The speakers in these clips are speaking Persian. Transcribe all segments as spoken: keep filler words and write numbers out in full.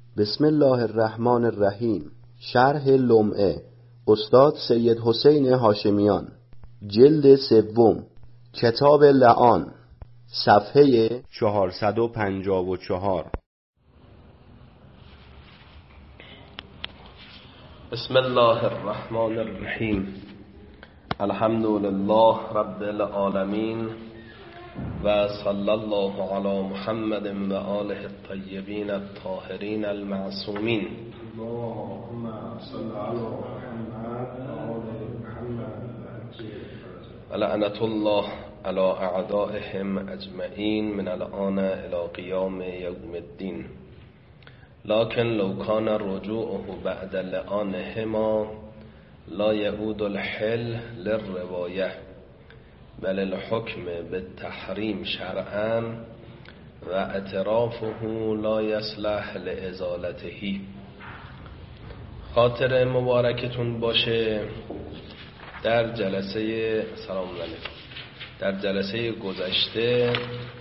بسم الله الرحمن الرحیم. شرح لمعه استاد سید حسین هاشمیان، جلد سوم، کتاب لعان، صفحه چهارصد و پنجاه و چهار. بسم الله الرحمن الرحیم. الحمد لله رب العالمین و صلی الله علی محمد و آله الطیبین الطاهرین المعصومین. اللهم صل علی محمد و آل محمد و لعنت الله علی اعدائهم اجمعین من الآن الی قیام یوم الدین. لكن لو كان رجوعه بعد لعانهما لا يعود الحل للرواية بل الحكم بالتحريم شرعا و اعترافه لا يصلح لازالته. خاطر مبارکتون باشه. در جلسه سلام علیکم در جلسه گذشته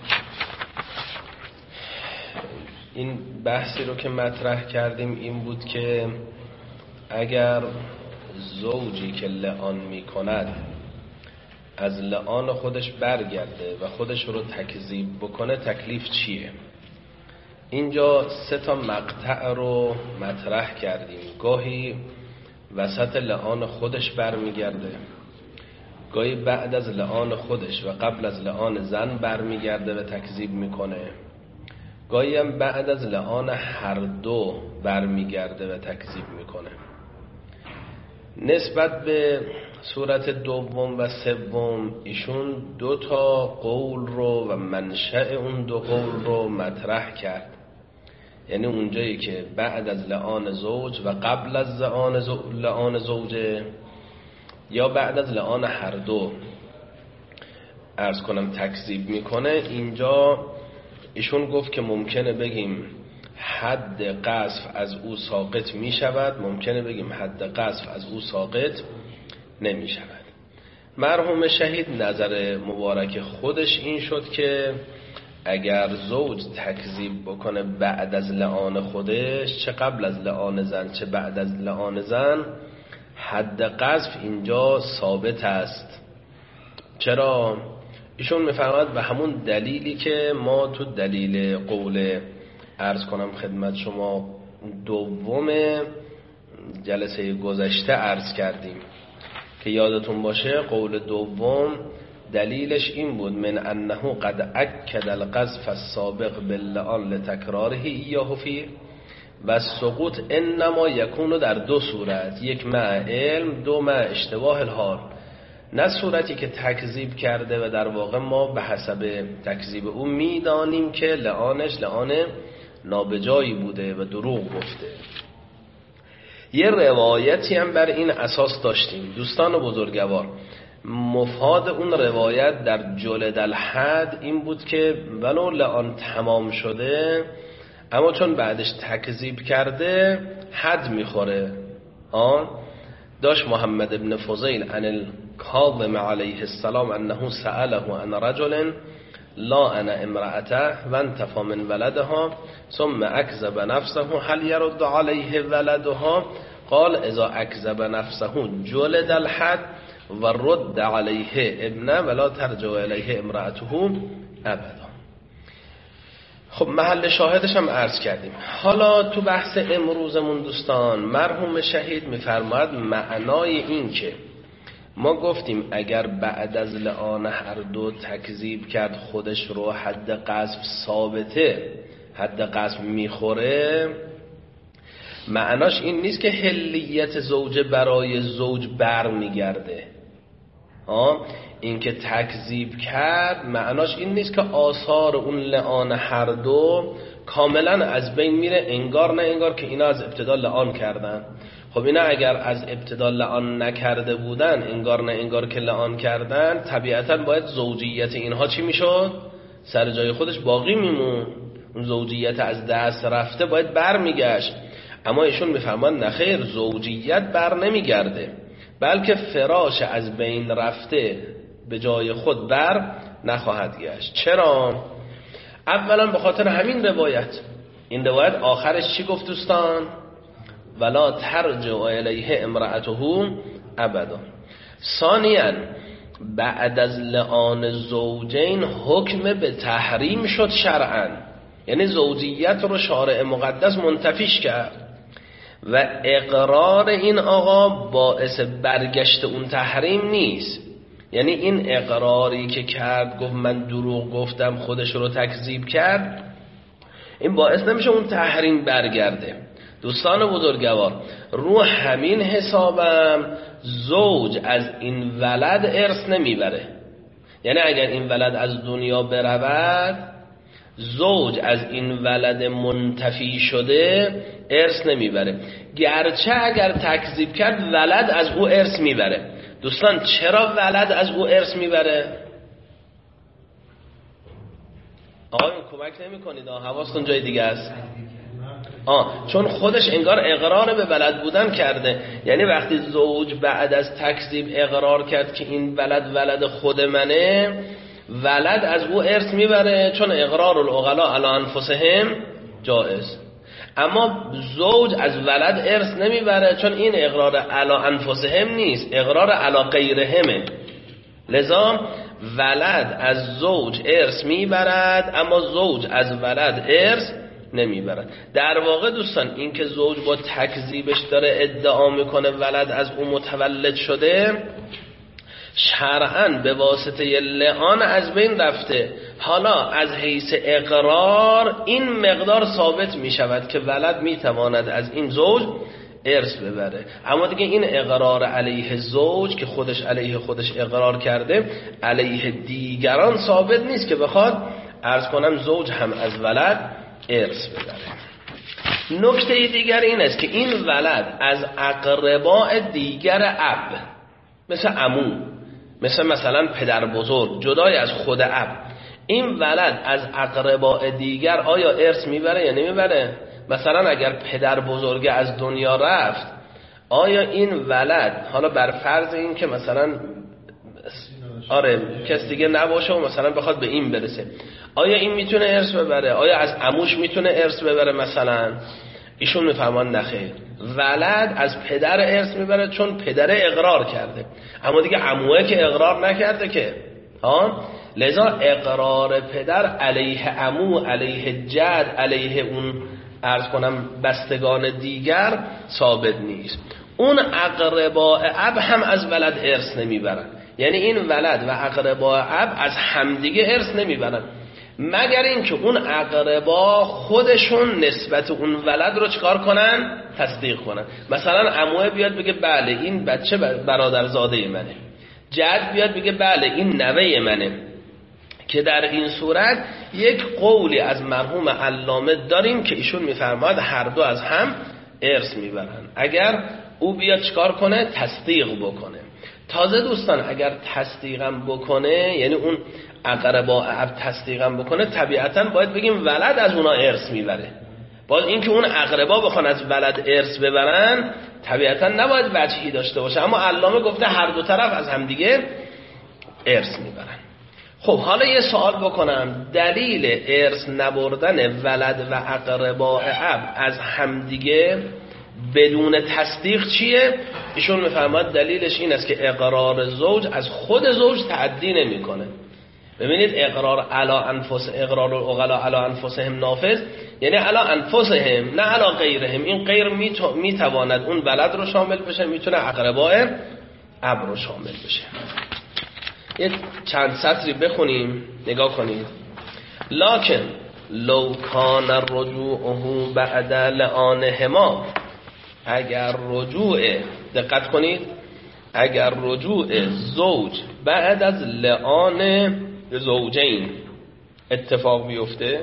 این بحثی رو که مطرح کردیم این بود که اگر زوجی که لعان می کند از لعان خودش برگرده و خودش رو تکذیب بکنه تکلیف چیه؟ اینجا سه تا مقطع رو مطرح کردیم. گاهی وسط لعان خودش برمیگرده، گاهی بعد از لعان خودش و قبل از لعان زن برمیگرده و تکذیب میکنه، گاهی هم بعد از لعان هر دو برمیگرده و تکذیب میکنه. نسبت به صورت دوم و سوم ایشون دو تا قول رو و منشأ اون دو قول رو مطرح کرد. یعنی اونجایی که بعد از لعان زوج و قبل از لعان زو... لعان زوجه یا بعد از لعان هر دو عرض کنم تکذیب میکنه، اینجا ایشون گفت که ممکنه بگیم حد قذف از او ساقط می شود، ممکنه بگیم حد قذف از او ساقط نمی شود. مرحوم شهید نظر مبارک خودش این شد که اگر زوج تکذیب بکنه بعد از لعان خودش، چه قبل از لعان زن چه بعد از لعان زن، حد قذف اینجا ثابت است. چرا؟ ایشون میفرماید به همون دلیلی که ما تو دلیل قول عرض کنم خدمت شما دوم جلسه گذشته عرض کردیم که یادتون باشه قول دوم دلیلش این بود من انه قد اکد القذف السابق باللعان لتکراره ایاه فیه و سقوط انما یکون در دو صورت، یک مع علم، دو مع اشتباه الحال. نه صورتی که تکذیب کرده و در واقع ما به حسب تکذیب او میدانیم که لعانش لعان نابجایی بوده و دروغ گفته. یه روایتی هم بر این اساس داشتیم دوستان بزرگوار. مفاد اون روایت در جلد الحد این بود که ولو لعان تمام شده اما چون بعدش تکذیب کرده حد میخوره. آن داشت محمد ابن فضیل عن الکاظم علیه السلام انه سأله عن رجل لا انا امرأته و انتفى من ولدها ثم اکذب نفسه هل يرد علیه ولدها قال اذا اکذب نفسه جلد الحد و رد علیه ابنه ولا ترجع علیه امرأته ابدا. خب محل شاهدش هم عرض کردیم. حالا تو بحث امروزمون دوستان مرحوم شهید میفرماید معنای این که ما گفتیم اگر بعد از لعان هر دو تکذیب کرد خودش رو حد قذف ثابته، حد قذف میخوره، معناش این نیست که حلیت زوجه برای زوج بر میگرده. این که تکذیب کرد معناش این نیست که آثار اون لعان هر دو کاملا از بین میره، انگار نه انگار که اینا از ابتدا لعان کردن. خب اینا اگر از ابتدا لعان نکرده بودن، انگار نه انگار که لعان کردن، طبیعتا باید زوجیت اینها چی میشد؟ سر جای خودش باقی میمون. اون زوجیت از دست رفته باید بر میگشت. اما ایشون میفرمان نخیر، زوجیت بر نمیگرده بلکه فراش از بین رفته به جای خود بر نخواهد گشت. چرا؟ اولا به خاطر همین روایت این روایت آخرش چی گفت دوستان؟ ولا ترجع الیه امرأته ابدا. ثانیاً بعد از لعان زوجین حکم به تحریم شد شرعاً، یعنی زوجیت رو شارع مقدس منتفیش کرد و اقرار این آقا باعث برگشت اون تحریم نیست. یعنی این اقراری که کرد گفت من دروغ گفتم خودش رو تکذیب کرد، این باعث نمیشه اون تحریم برگرده. دوستان بزرگوار، رو همین حسابم زوج از این ولد ارث نمیبره. یعنی اگر این ولد از دنیا برود، زوج از این ولد منتفی شده ارث نمیبره، گرچه اگر تکذیب کرد ولد از او ارث میبره. دوستان چرا ولد از او ارث میبره؟ آقایون کمک نمی کنید، حواستون جای دیگه است. آه چون خودش انگار اقرار به ولد بودن کرده. یعنی وقتی زوج بعد از تکذیب اقرار کرد که این ولد ولد خود منه، ولد از او ارث میبره، چون اقرار العقلاء علی انفسهم جائز. اما زوج از ولد ارث نمیبره، چون این اقرار علی انفسهم نیست، اقرار علی غیرهمه. لذا ولد از زوج ارث میبرد، اما زوج از ولد ارث نمیبرد. در واقع دوستان این که زوج با تکذیبش داره ادعا میکنه ولد از اون متولد شده، شرعاً به واسطه لعان از بین رفته. حالا از حیث اقرار این مقدار ثابت میشود که ولد میتواند از این زوج ارث ببره، اما دیگه این اقرار علیه زوج که خودش علیه خودش اقرار کرده علیه دیگران ثابت نیست که بخواد عرض کنم زوج هم از ولد ارث ببره. نکته دیگر این است که این ولد از اقرباء دیگر اب، مثل عمو، مثل مثلا پدر بزرگ، جدای از خود اب، این ولد از اقرباء دیگر آیا ارث میبره یا نمیبره؟ مثلا اگر پدر بزرگ از دنیا رفت، آیا این ولد، حالا بر فرض این که مثلا آره کس دیگه نباشه و مثلا بخواد به این برسه، آیا این میتونه ارث ببره؟ آیا از عموش میتونه ارث ببره؟ مثلا ایشون میفهمان نخیر، ولد از پدر ارث میبره چون پدر اقرار کرده، اما دیگه عموه که اقرار نکرده که ها. لذا اقرار پدر علیه عمو، علیه جد، علیه اون عرض کنم بستگان دیگر ثابت نیست. اون اقرباء اب هم از ولد ارث نمیبرن، یعنی این ولد و اقرباء اب از همدیگه ارث نمیبرن، مگر اینکه اون اقربا خودشون نسبت اون ولد رو چکار کنن؟ تصدیق کنن. مثلا عموه بیاد بگه بله این بچه برادرزاده منه، جد بیاد بگه بله این نوه منه، که در این صورت یک قولی از مرحوم علامه داریم که ایشون میفرماید هر دو از هم ارث میبرن، اگر او بیاد چکار کنه؟ تصدیق بکنه. تازه دوستان اگر تصدیقم بکنه، یعنی اون اقرباء اب تصدیقم بکنه، طبیعتاً باید بگیم ولد از اونا ارث میبره. باز اینکه اون اقربا بخوان از ولد ارث ببرن طبیعتاً نباید وجهی داشته باشه، اما علامه گفته هر دو طرف از همدیگه ارث میبرن. خب حالا یه سوال بکنم، دلیل ارث نبردن ولد و اقرباء اب از همدیگه بدون تصدیق چیه؟ ایشون میفرماید دلیلش این است که اقرار زوج از خود زوج تعدی نمیکنه. ببینید اقرار علی انفس، اقرار العقلاء علی انفسهم نافذ، یعنی علی انفسهم نه علی غیرهم. این غیر میتواند اون ولد رو شامل بشه، میتونه اقرباء اب رو شامل بشه. یک چند سطری بخونیم نگاه کنید. لکن لو کان رجوعه بعد لعانهما، اگر رجوع، دقت کنید، اگر رجوع زوج بعد از لعان زوجین اتفاق بیفته،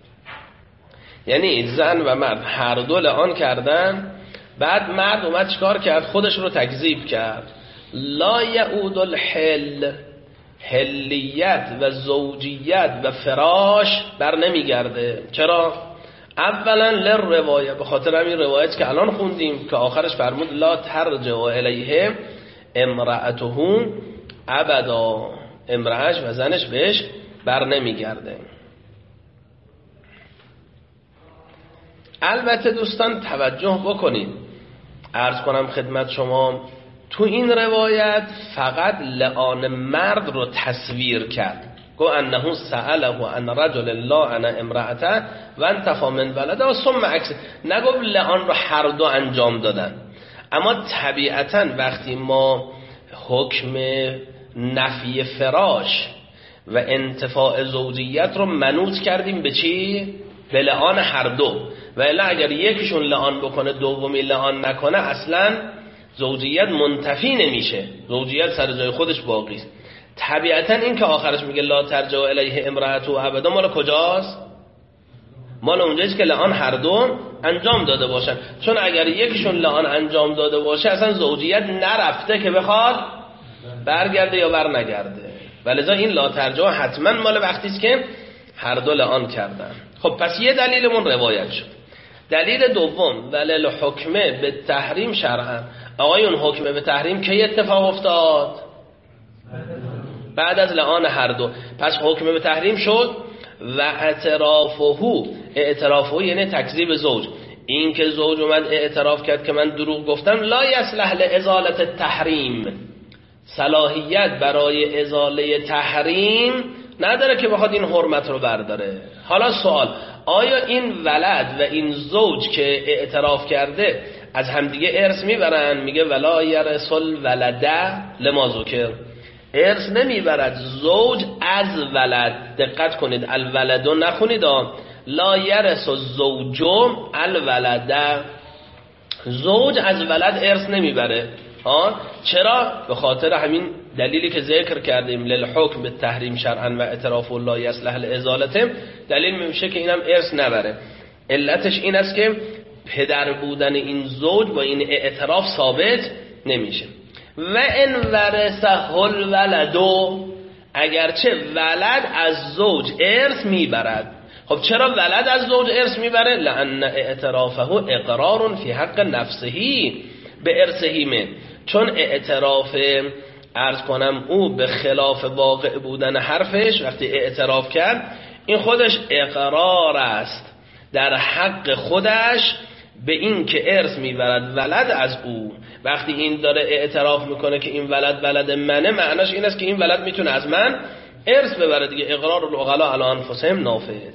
یعنی زن و مرد هر دو لعان کردن، بعد مرد اومد چکار کرد؟ خودش رو تکذیب کرد. لا یعود الحل، حلیت و زوجیت و فراش بر نمیگرده. چرا؟ اولا للروایه، به خاطر همین روایت که الان خوندیم که آخرش فرمود لا ترجع الیه امرأته ابدا، امرأش و زنش بهش بر نمیگرده. البته دوستان توجه بکنید، عرض کنم خدمت شما، تو این روایت فقط لعان مرد رو تصویر کرد، گو انه سأله عن رجل لعن امرأته و انتفى من ولده و ثم عکس، نگو لعان رو هر دو انجام دادن. اما طبیعتا وقتی ما حکم نفی فراش و انتفاع زوجیت رو منوط کردیم به چی؟ به لعان هر دو، و الا اگر یکیشون لعان بکنه دومی لعان نکنه اصلا زوجیت منتفی نمیشه، زوجیت سر جای خودش باقی است. طبیعتا این که آخرش میگه لا ترجع الیه امرأته ابدا مال کجاست؟ مال اونجاییست که لعان هر دو انجام داده باشن، چون اگر یکیشون لعان انجام داده باشه اصلا زوجیت نرفته که بخواد برگرده یا بر نگرده، ولذا این لا ترجع حتما مال وقتی است که هر دو لعان کردن. خب پس یه دلیلمون روایت شد. دلیل دوم ولل حکمه به تحریم شرعا، آقایون حکمه به تحریم کی اتفاق افتاد؟ بعد از لعان هر دو. پس حکمه به تحریم شد و اعترافه، اعترافه یعنی تکذیب زوج، این که زوج اومد اعتراف کرد که من دروغ گفتم، لا یصلح لازاله التحریم، صلاحیت برای ازاله تحریم نداره که بخواد این حرمت رو برداره. حالا سوال، آیا این ولد و این زوج که اعتراف کرده از همدیگه ارث میبرن؟ میگه ولا یرث الولد لما ذکر، ارث نمیبرد زوج از ولد. دقت کنید، الولدو نخونید، لا یرث الزوج الولد، زوج از ولد ارث نمیبره. ها چرا؟ به خاطر همین دلیلی که ذکر کردیم، للحکم به تحریم شرعا و اعتراف الله یصلح لازالته، دلیل میشه که اینم ارث نبره. علتش این است که پدر بودن این زوج با این اعتراف ثابت نمیشه. و ان ورثه الولدو، اگرچه ولد از زوج ارث میبرد. خب چرا ولد از زوج ارث میبره؟ لان اعترافه اقرار فی حق نفسهی به ارثهی من، چون اعتراف عرض کنم او به خلاف واقع بودن حرفش، وقتی اعتراف کرد این خودش اقرار است در حق خودش به این که ارث میبرد ولد از او. وقتی این داره اعتراف میکنه که این ولد ولد منه، معناش این است که این ولد میتونه از من ارث ببره دیگه. اقرار العقلاء علی انفسهم نافذ.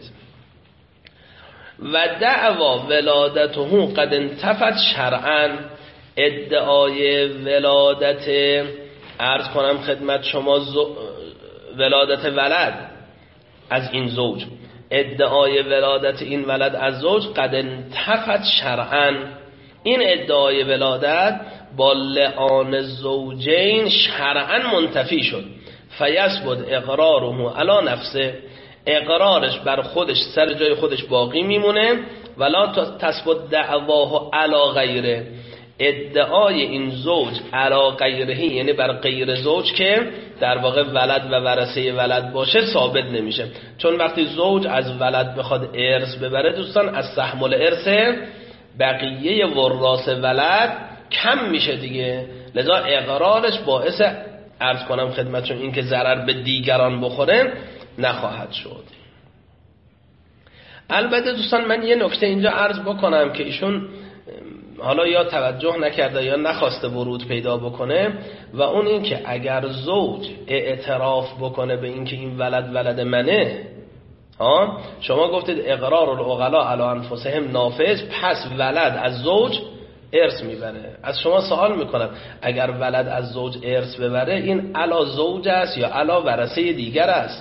و دعوا ولادته قد انتفت شرعا، ادعای ولادت عرض کنم خدمت شما زو... ولادت ولد از این زوج، ادعای ولادت این ولد از زوج قد انتفت شرعا، این ادعای ولادت با لعان زوجین شرعا منتفی شد. فیثبت اقراره علی نفسه، اقرارش بر خودش سر جای خودش باقی میمونه. ولا تثبت دعواه علی غیره، ادعای این زوج علی غیره یعنی بر غیر زوج که در واقع ولد و ورثه ولد باشه ثابت نمیشه. چون وقتی زوج از ولد بخواد ارث ببره دوستان، از سهم الارث بقیه وراث ولد کم میشه دیگه، لذا اقرارش باعث عرض کنم خدمتشون این که ضرر به دیگران بخوره نخواهد شد. البته دوستان من یه نکته اینجا عرض بکنم که ایشون حالا یا توجه نکرده یا نخواسته ورود پیدا بکنه، و اون این که اگر زوج اعتراف بکنه به این که این ولد ولد منه، ها شما گفتید اقرار العقلاء علی انفسهم نافذ، پس ولد از زوج ارث میبره. از شما سوال میکنم اگر ولد از زوج ارث ببره، این علا زوج است یا علا ورثه دیگر است؟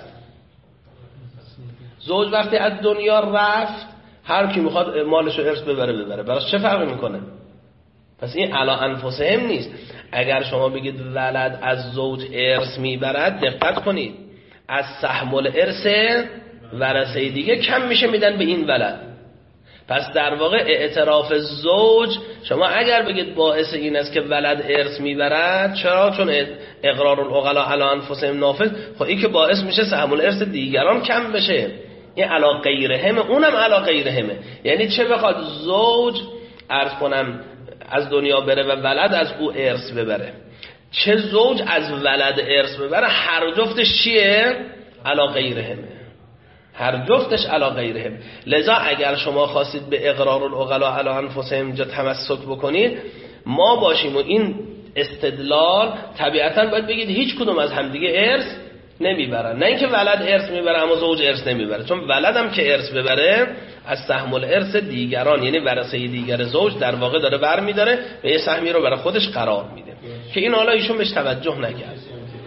زوج وقتی از دنیا رفت هر کی میخواد مالشو ارث ببره ببره، براش چه فرقی میکنه؟ پس این علا انفسهم نیست. اگر شما بگید ولد از زوج ارث میبرد، دقت کنید از سهم الارث ورثه دیگه کم میشه میدن به این ولد. پس در واقع اعتراف زوج شما اگر بگید باعث این است که ولد ارث میبرد، چرا؟ چون اقرار العقلاء علی انفسهم نافذ، خب این که باعث میشه سهم الارث دیگران کم بشه، این علا غیرهم، اونم علا غیرهمه. یعنی چه بخواد زوج عرض کنم از دنیا بره و ولد از او ارث ببره، چه زوج از ولد ارث ببره، هر جفتش چیه؟ علا غیرهمه. هر جفتش علی غیرهم. لذا اگر شما خواستید به اقرار العقلاء علی انفسهم اینجا تمسک بکنید، ما باشیم و این استدلال طبیعتا باید بگید هیچ کدوم از همدیگه ارث نمیبرن، نه اینکه ولد ارث میبره اما زوج ارث نمیبره، چون ولد هم که ارث ببره از سهم الارث دیگران یعنی ورثه دیگر زوج در واقع داره برمیداره و یه سهمی رو برای خودش قرار میده که این حالا ایشون بهش توجه نکرد.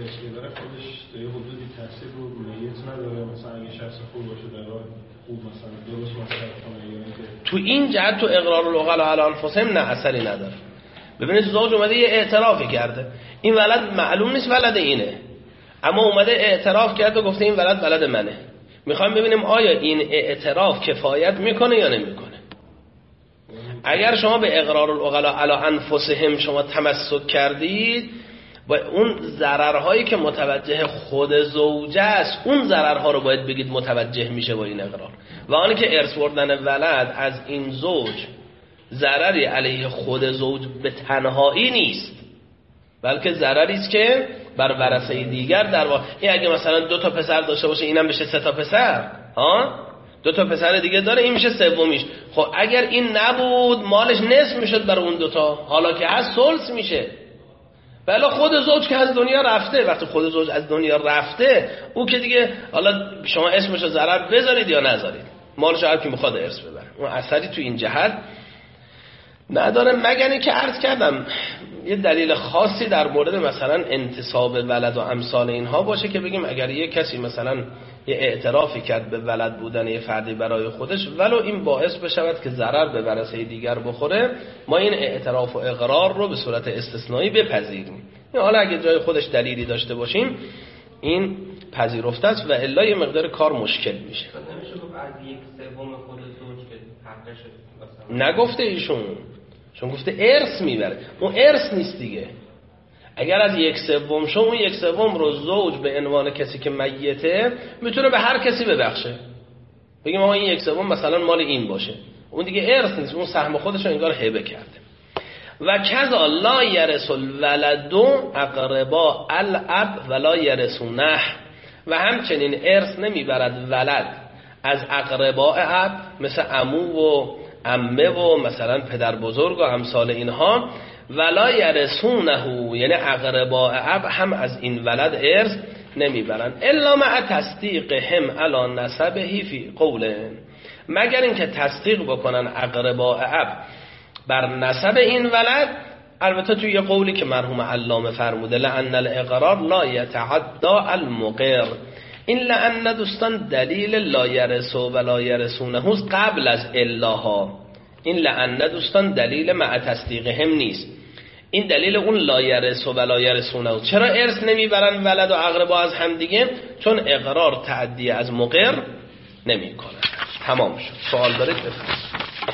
تو این جهت تو اقرار العقلاء علی انفسهم نه اثری نداره. ببینید زوج اومده یه اعترافی کرده، این ولد معلوم نیست ولد اینه، اما اومده اعتراف کرده گفته این ولد ولد منه. میخوایم ببینیم آیا این اعتراف کفایت میکنه یا نمیکنه. اگر شما به اقرار العقلاء علی انفسهم شما تمسک کردید و اون ضررهایی که متوجه خود زوجه است اون ضررها رو باید بگید متوجه میشه با این اقرار، و آنی که ارث بردن ولد از این زوج ضرری علیه خود زوج به تنهایی نیست، بلکه ضرری است که بر ورثه دیگر در واقع. این اگه مثلا دو تا پسر داشته باشه اینم بشه سه تا پسر، ها دو تا پسر دیگه داره این میشه سومیش. خب اگر این نبود مالش نصف میشد برای اون دوتا، حالا که هست ثلث میشه. ولی خود زوج که از دنیا رفته، وقتی خود زوج از دنیا رفته او که دیگه حالا شما اسمش رو ضرر بذارید یا نذارید مالش هر کی میخواد ارث ببره، اون اثری تو این جهت نداره. مگر اینکه عرض کردم یه دلیل خاصی در مورد مثلا انتساب ولد و امثال اینها باشه که بگیم اگر یه کسی مثلا یه اعترافی کرد به ولد بودن یه فردی برای خودش ولو این باعث بشود که ضرر به ورثه دیگر بخوره، ما این اعتراف و اقرار رو به صورت استثنایی بپذیریم. حالا اگه جای خودش دلیلی داشته باشیم این پذیرفته است و الا یه مقدار کار مشکل میشه. نمیشه گفت از یک سوم خود زوج که حقش مثلا نگفته ایشون، چون گفته ارث میبره، اون ارث نیست دیگه. اگر از یک سوم شو اون یک سوم رو زوج به عنوان کسی که میته میتونه به هر کسی ببخشه، بگیم آقا این یک سوم مثلا مال این باشه، اون دیگه ارث نیست، اون سهم خودش رو انگار هبه کرده. و کذا لا یرث الولد اقربا الاب ولا یرثونه، و همچنین ارث نمیبرد ولد از اقرباء اب مثل عمو و عمه و مثلا پدر بزرگ و امثال اینها، ولا یرثونه یعنی اقرباء اب هم از این ولد ارث نمیبرند الا مع تصدیقهم علی نسبه فی قوله، مگر اینکه تصدیق بکنن اقرباء اب بر نسب این ولد. البته توی یه قولی که مرحوم علامه فرموده لأن الاقرار لا یتعدى المقر، این لأن دوستان دلیل لا یرث و لا یرثونه قبل از الاها، این لأن دوستان دلیل مع تصدیقهم نیست، این دلیل اون لا یرث و لا یرثونه. چرا ارث نمیبرن ولد و اقربا از هم دیگه؟ چون اقرار تعدی از مقر نمی کنه. تمام شد. سوال دارید بفرمایید.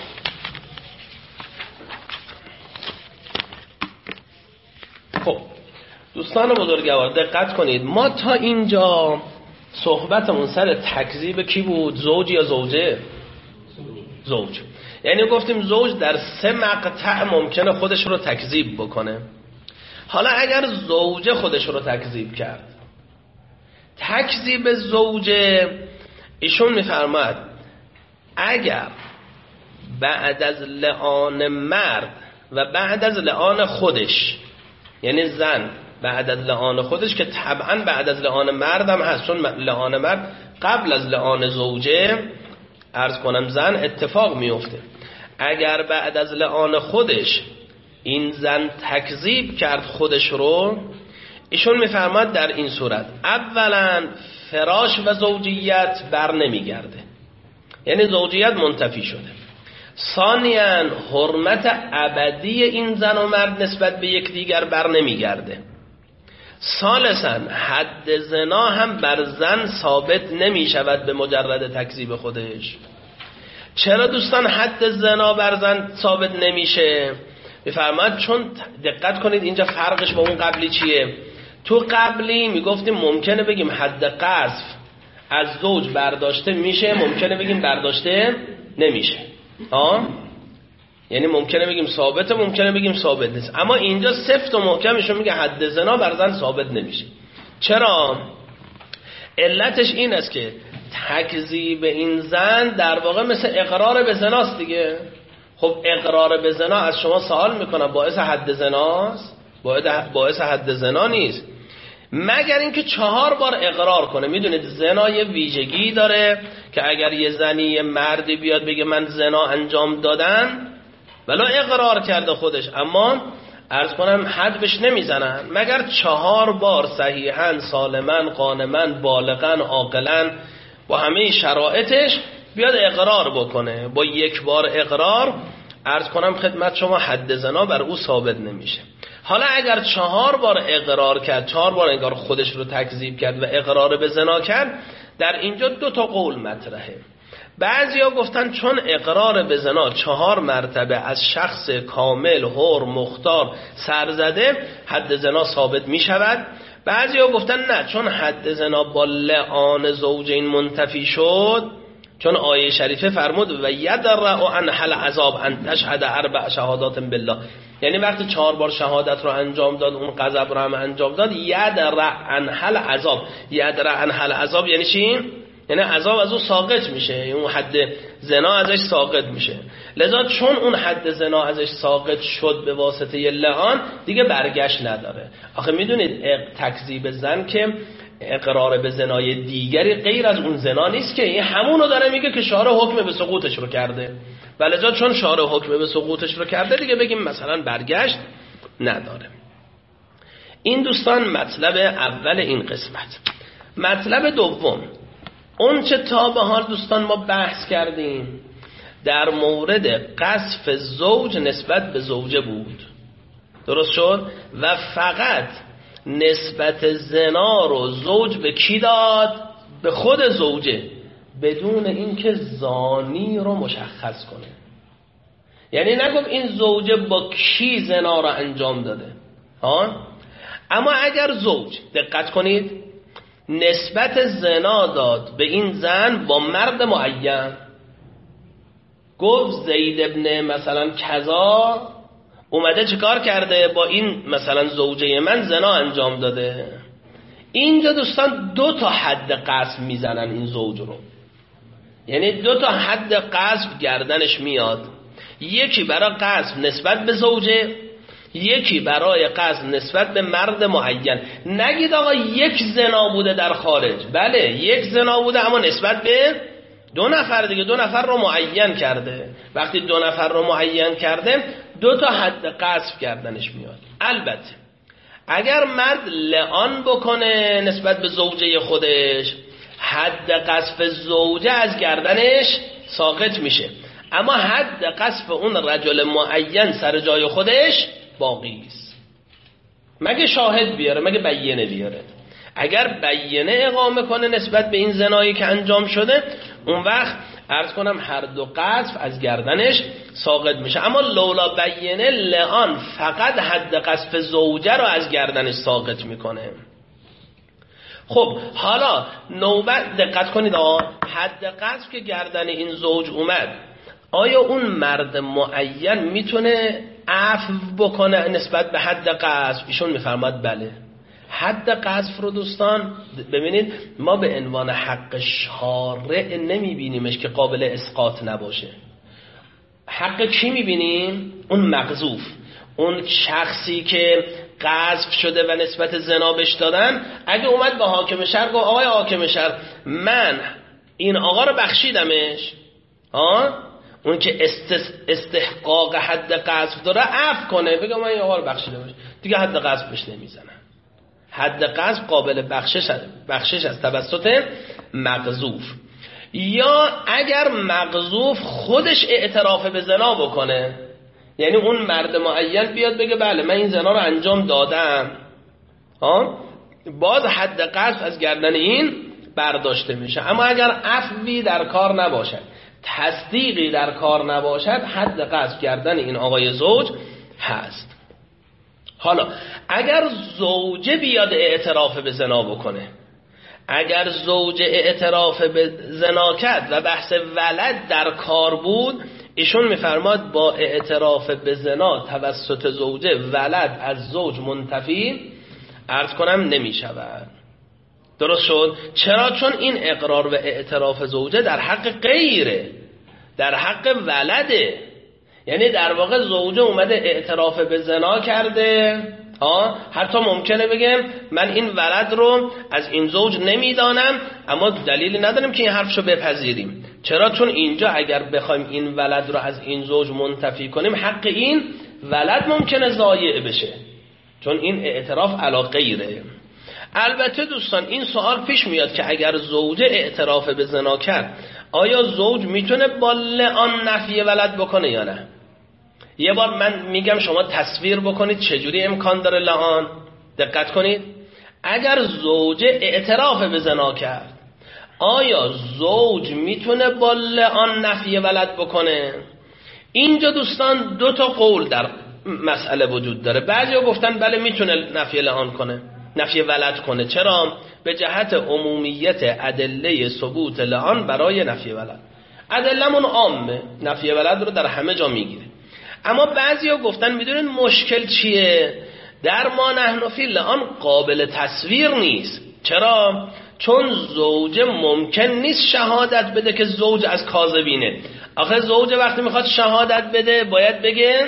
خب دوستان بزرگوار دقت کنید، ما تا اینجا صحبتمون سر تکذیب کی بود؟ زوج یا زوجه؟ زوج. یعنی گفتیم زوج در سه مقطع ممکنه خودش رو تکذیب بکنه. حالا اگر زوجه خودش رو تکذیب کرد، تکذیب زوجه ایشون میفرماد اگر بعد از لعان مرد و بعد از لعان خودش، یعنی زن بعد از لعان خودش که طبعا بعد از لعان مرد هم هست، چون لعان مرد قبل از لعان زوجه عرض کنم زن اتفاق میفته، اگر بعد از لعان خودش این زن تکذیب کرد خودش رو، ایشون میفرماد در این صورت اولا فراش و زوجیت بر نمیگرده، یعنی زوجیت منتفی شده. ثانیاً حرمت ابدی این زن و مرد نسبت به یکدیگر بر نمیگرده. ثالثاً حد زنا هم بر زن ثابت نمی شود به مجرد تکذیب خودش. چرا دوستان حد زنا بر زن ثابت نمیشه؟ بفرماد چون دقت کنید اینجا فرقش با اون قبلی چیه؟ تو قبلی میگفتیم ممکنه بگیم حد قذف از زوج برداشته میشه، ممکنه بگیم برداشته نمیشه. آه؟ یعنی ممکنه بگیم ثابته، ممکنه بگیم ثابت نیست. اما اینجا سفت و محکمشون میگه حد زنا بر زن ثابت نمیشه. چرا؟ علتش این است که تکذیب این زن در واقع مثل اقرار به زناست دیگه. خب اقرار به زنا از شما سوال میکنم باعث حد زناست؟ باعث حد زنا نیست، مگر اینکه چهار بار اقرار کنه. میدونید زنا یه ویژگی داره که اگر یه زنی یه مردی بیاد بگه من زنا انجام دادن ولی اقرار کرده خودش، اما عرض کنم حد بهش نمیزنن مگر چهار بار صحیحاً سالماً قانماً بالغاً عاقلاً با همه شرایطش بیاد اقرار بکنه. با یک بار اقرار عرض کنم خدمت شما حد زنا بر او ثابت نمیشه. حالا اگر چهار بار اقرار کرد، چهار بار انگار خودش رو تکذیب کرد و اقرار به زنا کرد، در اینجا دو تا قول مطرحه. بعضیا گفتن چون اقرار به زنا چهار مرتبه از شخص کامل حر مختار سرزده حد زنا ثابت می شود. بعضیا گفتن نه، چون حد زنا با لعان زوجین منتفی شد، چون آیه شریفه فرمود و یدرع عنها العذاب ان تشهد اربع شهادات بالله، یعنی وقتی چهار بار شهادت رو انجام داد اون غضب رو هم انجام داد، یدرع عنها العذاب. یدرع عنها العذاب یعنی چی؟ یعنی عذاب از اون ساقط میشه، اون حد زنا ازش ساقط میشه. لذا چون اون حد زنا ازش ساقط شد به واسطه لعان دیگه برگشت نداره. آخه میدونید تکذیب زن که اقرار به زنای دیگری غیر از اون زنا نیست که، این همونو داره میگه که شارع حکم به سقوطش رو کرده، ولذا چون شارع حکم به سقوطش رو کرده دیگه بگیم مثلا برگشت نداره. این دوستان مطلب اول این قسمت. مطلب دوم، اون چه تا به حال دوستان ما بحث کردیم در مورد قذف زوج نسبت به زوجه بود، درست شد؟ و فقط نسبت زنا رو زوج به کی داد؟ به خود زوجه، بدون اینکه زانی رو مشخص کنه. یعنی نگم این زوجه با کی زنا رو انجام داده ها؟ اما اگر زوج، دقت کنید، نسبت زنا داد به این زن با مرد معین، گفت زید ابن مثلا کذا اومده چیکار کرده با این مثلا زوجه من زنا انجام داده، اینجا دوستان دو تا حد قذف میزنن این زوج رو. یعنی دو تا حد قذف گردنش میاد، یکی برای قذف نسبت به زوجه، یکی برای قذف نسبت به مرد معین. نگید آقا یک زنا بوده در خارج، بله یک زنا بوده اما نسبت به دو نفر دیگه، دو نفر رو معین کرده. وقتی دو نفر رو معین کرده دو تا حد قذف گردنش میاد. البته اگر مرد لعان بکنه نسبت به زوجه خودش، حد قذف زوجه از گردنش ساقط میشه، اما حد قذف اون رجل معین سر جای خودش باقی است، مگه شاهد بیاره، مگه بیینه بیاره. اگر بیینه اقامه کنه نسبت به این زنایی که انجام شده، اون وقت عرض کنم هر دو قذف از گردنش ساقط میشه. اما لولا بیینه لعان فقط حد قذف زوجه رو از گردنش ساقط میکنه. خب حالا نوبت دقت کنید، آه حد قذف که گردن این زوج اومد، آیا اون مرد معین میتونه عفو بکنه نسبت به حد قذف؟ ایشون میفرماد بله. حد قذف رو دوستان ببینید ما به عنوان حق شارع نمیبینیمش که قابل اسقاط نباشه. حق کی میبینیم؟ اون مقذوف، اون شخصی که قذف شده و نسبت زنا بهش دادن. اگه اومد به حاکم شهر گفت آقای حاکم شهر من این آقا رو بخشیدمش، ها اون که استحقاق حد قذف داره عفو کنه، بگم من این آقا رو بخشیدمش، دیگه حد قذف بهش نمیزنن. حد قذف قابل بخشش بخشش از توسط مقذوف. یا اگر مقذوف خودش اعتراف به زنا بکنه، یعنی اون مرد معین بیاد بگه بله من این زنا رو انجام دادم، ها باز حد قذف از گردن این برداشته میشه. اما اگر عفوی در کار نباشد، تصدیقی در کار نباشد، حد قذف گردن این آقای زوج هست. حالا اگر زوجه بیاد اعتراف به زنا بکنه، اگر زوجه اعتراف به زنا کرد و بحث ولد در کار بود، ایشون میفرماد با اعتراف به زنا توسط زوجه ولد از زوج منتفی عرض کنم نمی شود. درست شد؟ چرا؟ چون این اقرار و اعتراف زوجه در حق غیره، در حق ولده. یعنی در واقع زوجه اومده اعتراف به زنا کرده، ها، حتی ممکنه بگه من این ولد رو از این زوج نمیدانم، اما دلیلی نداریم که این حرفشو بپذیریم. چرا؟ چون اینجا اگر بخوایم این ولد رو از این زوج منتفی کنیم، حق این ولد ممکنه ضایع بشه، چون این اعتراف علی غیره. البته دوستان این سوال پیش میاد که اگر زوجه اعتراف به زنا کرد، آیا زوج میتونه با لعان نفی ولد بکنه یا نه؟ یه بار من میگم شما تصویر بکنید چجوری امکان داره لعان. دقت کنید، اگر زوجه اعتراف به زنا کرد، آیا زوج میتونه با لعان نفی ولد بکنه؟ اینجا دوستان دو تا قول در مسئله وجود داره. بعضیا گفتن بله میتونه نفی لعان کنه، نفی ولد کنه. چرا؟ به جهت عمومیت ادله ثبوت لعان برای نفی ولد. ادله‌مون عامه، نفی ولد رو در همه جا میگیره. اما بعضیا گفتن میدونین مشکل چیه؟ در ما نحن فی لعان قابل تصویر نیست. چرا؟ چون زوجه ممکن نیست شهادت بده که زوج از کاذبینه. آخه زوجه وقتی میخواد شهادت بده باید بگه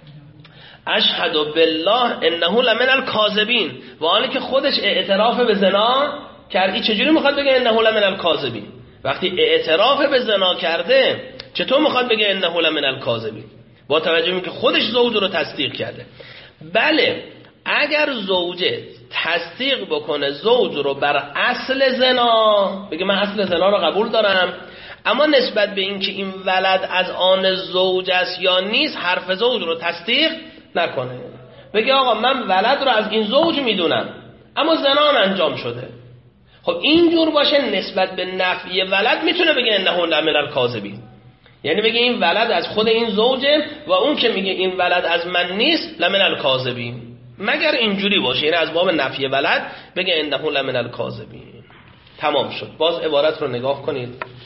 اشهد بالله انه لمن الکاذبین، و حالی که خودش اعتراف به زنا کرد. چجوری میخواد بگه انه لمن الکاذبین؟ وقتی اعتراف به زنا کرده چطور میخواد بگه انه لمن الکاذبین؟ با توجه به که خودش زوج رو تصدیق کرده. بله، اگر زوجه تصدیق بکنه زوج رو بر اصل زنا، بگه من اصل زنا رو قبول دارم، اما نسبت به این که این ولد از آن زوج است یا نیست حرف زوج رو تصدیق نکنه، بگه آقا من ولد رو از این زوج میدونم اما زنا انجام شده. خب اینجور باشه نسبت به نفی ولد میتونه بگه انه لمن الکاذبین، یعنی بگه این ولد از خود این زوجه و اون که میگه این ولد از من نیست لمن الکاذبین. مگر اینجوری باشه، یعنی از باب نفی ولد بگه انه لمن الکاذبین. تمام شد. باز عبارت رو نگاه کنید.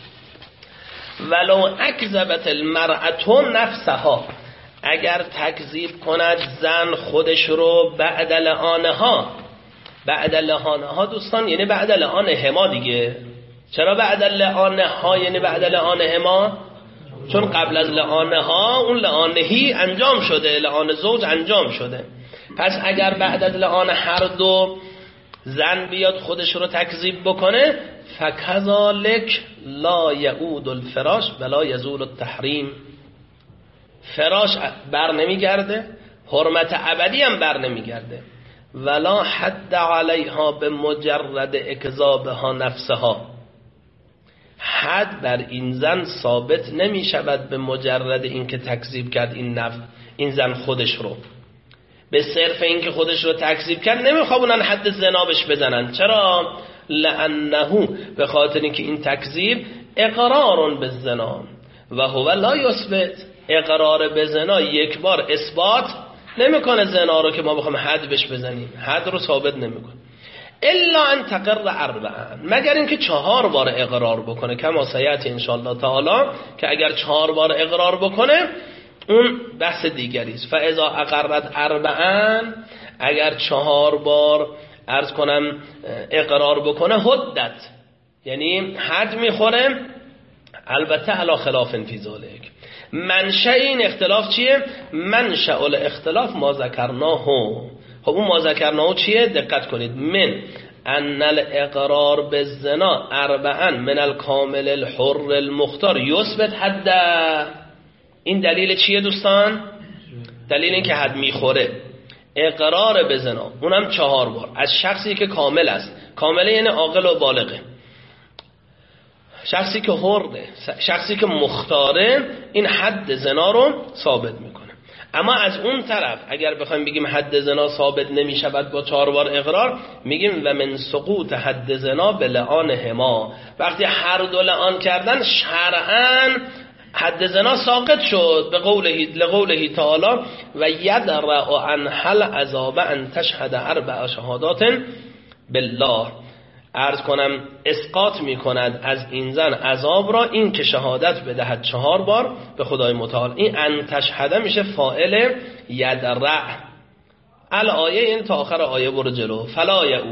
ولو اکذبت المرأة نفسها، اگر تکذیب کند زن خودش رو بعد لعانها. بعد لعانها دوستان یعنی بعد لعانهما دیگه. چرا بعد لعانها یعنی بعد لعانهما؟ چون قبل از لعانها اون لعانهی انجام شده، لعان زوج انجام شده. پس اگر بعد از لعان هر دو زن بیاد خودش رو تکذیب بکنه، فکذالک لا یعود الفراش ولا یزول التحریم، فراش بر نمیگرده، حرمت ابدی هم بر نمیگرده. ولا حد علیها به مجرد اکذابها نفسها، حد بر این زن ثابت نمی شود به مجرد اینکه تکذیب کرد این نفس این زن خودش رو. به صرف اینکه خودش رو تکذیب کرد نمیخوابونن حد زنا بهش بزنن. چرا؟ لانه، به خاطر اینکه این تکذیب اقرار به زنا و هو لا یثبت، اقرار به زنا یک بار اثبات نمیکنه زنا رو که ما بخوام حد بهش بزنیم، حد رو ثابت نمیکنه. الا ان تقر اربعا، مگر اینکه چهار بار اقرار بکنه، کما سیأتی ان شاء الله تعالی، که اگر چهار بار اقرار بکنه اون بحث دیگری است. فاذا اقرت اربعا، اگر چهار بار عرض کنم اقرار بکنه حدت، یعنی حد میخوره. البته علی خلاف فی ذلک، منشأ این اختلاف چیه؟ منشأ الاختلاف ما ذکرناه. خب اون ما ذکرناه چیه؟ دقت کنید. من ان الاقرار بالزنا اربعا من الکامل الحر المختار یثبت حد. این دلیل چیه دوستان؟ دلیل این که حد میخوره. اقرار به زنا اونم چهار بار از شخصی که کامل است. کامله یعنی عاقل و بالغه، شخصی که حره، شخصی که مختاره، این حد زنا رو ثابت میکنه. اما از اون طرف اگر بخوایم بگیم حد زنا ثابت نمیشود با چهار بار اقرار، میگیم و من سقوط حد زنا به لعانهما، وقتی هر دو لعان کردن شرعاً حد زنا ساقط شد. به قوله لقوله تعالی و یدرع عن حل عذاب ان تشهد اربع شهادات بالله، عرض کنم اسقاط میکند از این زن عذاب را این که شهادت بدهد چهار بار به خدای متعال. این ان تشهده میشه فاعل یدرع. الآیه این تا آخر آیه برو جلو. فلا یعود،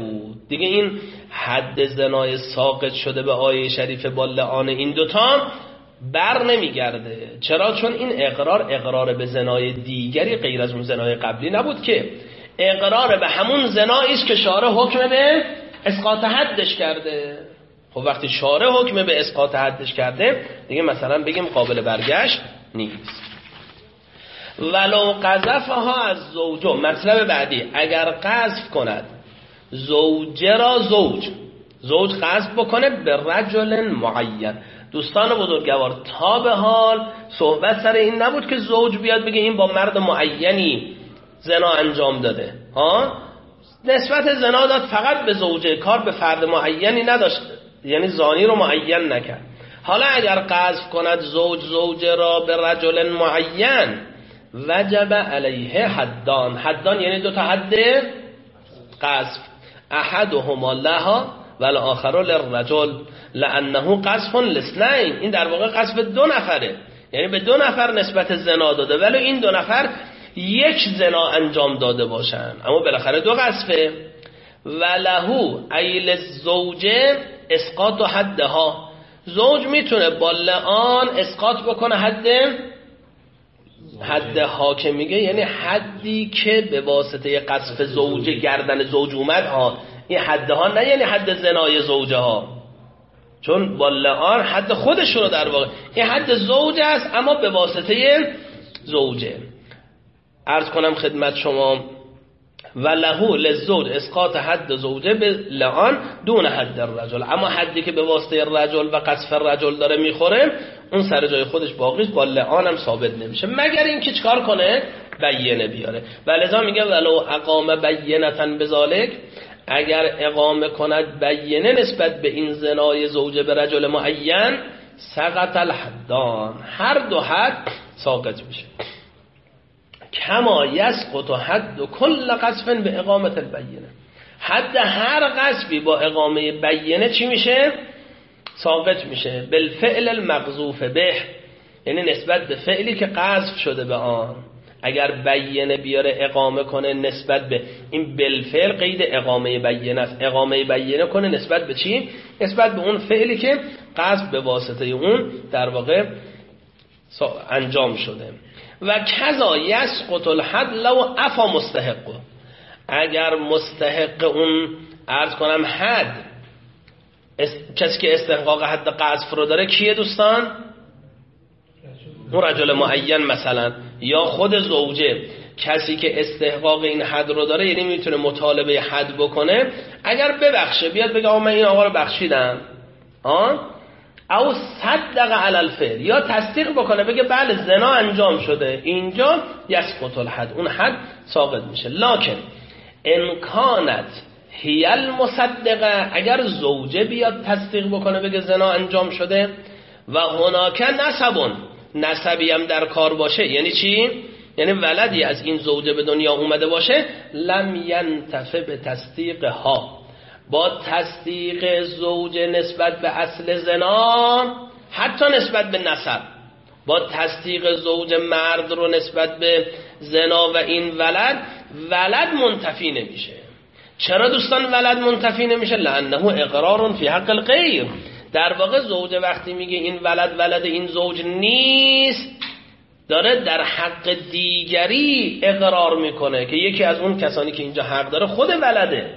دیگه این حد زنای ساقط شده به آیه شریف با لعان این دوتا بر نمیگرده. چرا؟ چون این اقرار اقرار به زنای دیگری غیر از اون زنای قبلی نبود که، اقرار به همون زنایی است که شارع حکم به اسقاط حدش کرده. خب وقتی شارع حکم به اسقاط حدش کرده دیگه مثلا بگیم قابل برگشت نیست. ولو قذفها از زوجه، مطلب بعدی، اگر قذف کند زوجه را زوج زوج قذف بکنه به رجل معین. دوستان بزرگوار، تا به حال صحبت سر این نبود که زوج بیاد بگه این با مرد معینی زنا انجام داده، ها نسبت زنا داد فقط به زوجه، کار به فرد معینی نداشت، یعنی زانی رو معین نکرد. حالا اگر قذف کند زوج زوجه را به رجل معین وجب علیه حدان. حدان یعنی دو تا حد قذف، احدهما لها والآخر للرجل لانه قذف لاثنین. این در واقع قذف دو نفره، یعنی به دو نفر نسبت زنا داده ولی این دو نفر یک زنا انجام داده باشن، اما بالاخره دو قذفه. ولهو ایل زوجه اسقاط و حدها، زوج میتونه با لعان اسقاط بکنه حد حد ها که میگه، یعنی حدی که به واسطه قذف زوجه گردن زوج اومد، ها این حدها نه یعنی حد زنای زوجه ها، چون با لعان حد خودش رو در واقع این حد زوج است اما به واسطه زوجه. عرض کنم خدمت شما ولهو للزوج اسقاط حد زوجه به لعان دون حد الرجل، اما حدی که به واسطه رجل و قذف الرجل داره میخوره اون سر جای خودش باقیست، با لعان هم ثابت نمیشه مگر اینکه چیکار کنه؟ بینه بیاره. ولذا میگه ولو اقام بینتا بذالک، اگر اقامه کند بینه نسبت به این زنای زوجه به رجل معین سقط الحدان، هر دو حد ساقط میشه. کما یسقط حد کل قذف به اقامت البینه، حد هر قذفی با اقامه بینه چی میشه؟ ساقط میشه. بالفعل المقذوف به، یعنی نسبت به فعلی که قذف شده به آن. اگر بینه بیاره اقامه کنه نسبت به این بالفعل قید اقامه بینه است، اقامه بینه کنه نسبت به چی؟ نسبت به اون فعلی که قذف به واسطه اون در واقع انجام شده. و کذا یسقط الحد لو عفا مستحق، اگر مستحق اون عرض کنم حد کسی که استحقاق حد قذف رو داره کیه دوستان؟ اون رجل معین مثلا، یا خود زوجه کسی که استحقاق این حد رو داره، یعنی میتونه مطالبه حد بکنه، اگر ببخشه بیاد بگه آقا من این آقا رو بخشیدم، آه او صدق علی الفعل، یا تصدیق بکنه بگه بله زنا انجام شده، اینجا یسقط الحد، اون حد ساقط میشه. لکن ان کانت هی المصدقه، اگر زوجه بیاد تصدیق بکنه بگه زنا انجام شده و هناک نسبون، نسبی هم در کار باشه، یعنی چی؟ یعنی ولدی از این زوجه به دنیا اومده باشه، لم ینتفع به تصدیقها، با تصدیق زوجه نسبت به اصل زنا، حتی نسبت به نسب، با تصدیق زوج مرد رو نسبت به زنا و این ولد، ولد منتفی نمیشه. چرا دوستان ولد منتفی نمیشه؟ لانه اقرار فی حق الغیر، در واقع زوجه وقتی میگه این ولد ولد این زوج نیست، داره در حق دیگری اقرار میکنه که یکی از اون کسانی که اینجا حق داره خود ولده.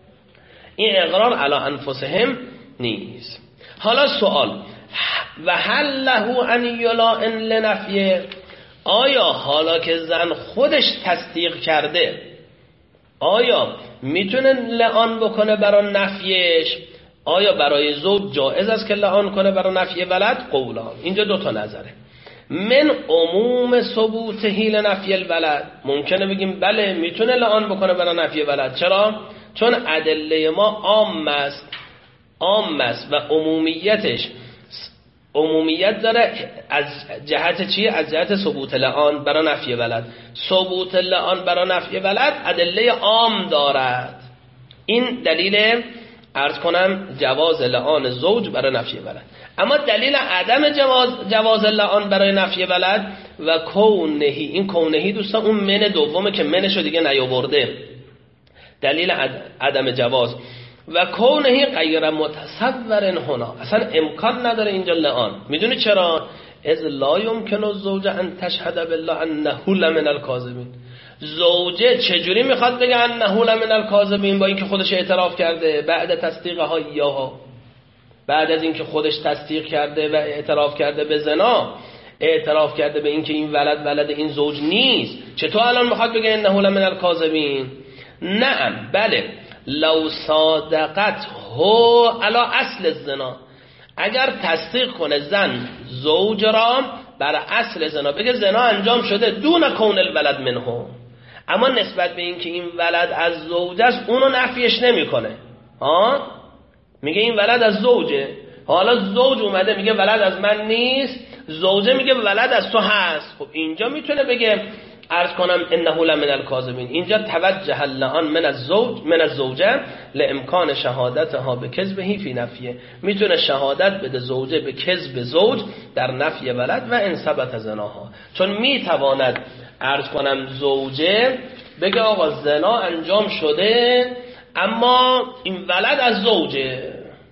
این اقرار علی انفسهم نیست. حالا سوال، و هل له ان یلائن لنفیه، آیا حالا که زن خودش تصدیق کرده آیا میتونه لعان بکنه برای نفیش؟ آیا برای زوج جایز است که لعان کنه برای نفی ولد؟ قولان، اینجا دو تا نظره. من عموم ثبوت هیل نفی الولد، ممکنه بگیم بله میتونه لعان بکنه برای نفی ولد. چرا؟ چون ادله ما عام است، عام است و عمومیتش عمومیت داره از جهت چی؟ از جهت ثبوت لعان برای نفی ولد. ثبوت لعان برای نفی ولد ادله عام دارد. این دلیل عرض کنم جواز لعان زوج برای نفی ولد. اما دلیل عدم جواز جواز لعان برای نفی ولد و کونهی، این کونهی دوستان اون من دومه که منشو دیگه نیاورده. دلیل عدم جواز و کونه غیر متصور هنا، اصلا امکان نداره اینجا لعان. میدونی چرا؟ از لا یمکن الزوج ان تشهد بالله انه لمن الکاذبین. زوجه چجوری میخواد بگه انه لمن الکاذبین با اینکه خودش اعتراف کرده بعد تصدیقها ایاها، بعد از اینکه خودش تصدیق کرده و اعتراف کرده به زنا، اعتراف کرده به اینکه این ولد ولد این زوج نیست، چطور الان میخواد بگه انه لمن الکاذبین؟ نعم بله، لو صادقت هو علی اصل الزنا، اگر تصدیق کنه زن زوج را بر اصل زنا، بگه زنا انجام شده دون کون الولد منه، اما نسبت به اینکه این ولد از زوج است اونو نفیش نمیکنه. ها میگه این ولد از زوجه، حالا زوج اومده میگه ولد از من نیست، زوجه میگه ولد از تو هست. خب اینجا میتونه بگه عرض کنم انه لمن الکاذبین، اینجا توجه اللعان من الزوج من الزوجه لامکان شهادتها به کذبه فی نفیه، میتونه شهادت بده زوجه به کذب زوج در نفی ولد و ان ثبت زناها، چون میتواند عرض کنم زوجه بگه آقا زنا انجام شده اما این ولد از زوجه،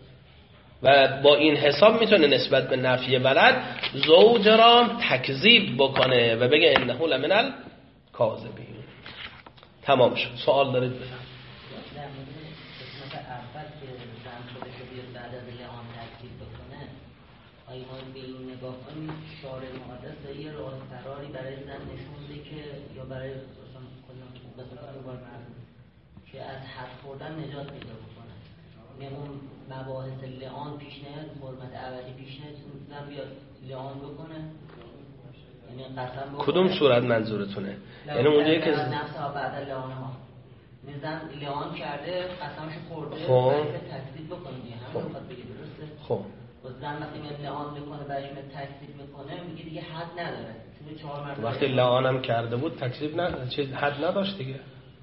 و با این حساب میتونه نسبت به نفی ولد زوج را تکذیب بکنه و بگه انه لمن الکاذبین. تمام شد. سوال دارید بفرمایید. در مورد قسمت اول که زن خودش رو بیاد بعد از لعان تکذیب بکنه، آیا ما به این نگاه کنیم شارع مقدس یه راه فراری برای زن نشون بده که یا برای مثلا کلا بسیار که از حد خوردن نجات پیدا بکنه، اون مباحث لعان پیش نیاد، حرمت ابدی پیش نیاد، زن بیاد لعان بکنه، یعنی قسم بکنه. کدوم صورت منظورتونه؟ یعنی اونجایی که نفس ها بعد لعان ها زن لعان کرده قسمش خورده خب باید تکذیب بکنه دیگه، همه رو خواهد بگه درسته؟ خب و زن وقتی میاد لعان میکنه بعدش میاد تکذیب میکنه میگه دیگه حد نداره، چون چهار مرتبه وقتی لعانم کرده بود تکذیب نه چیز حد نداشت دیگه،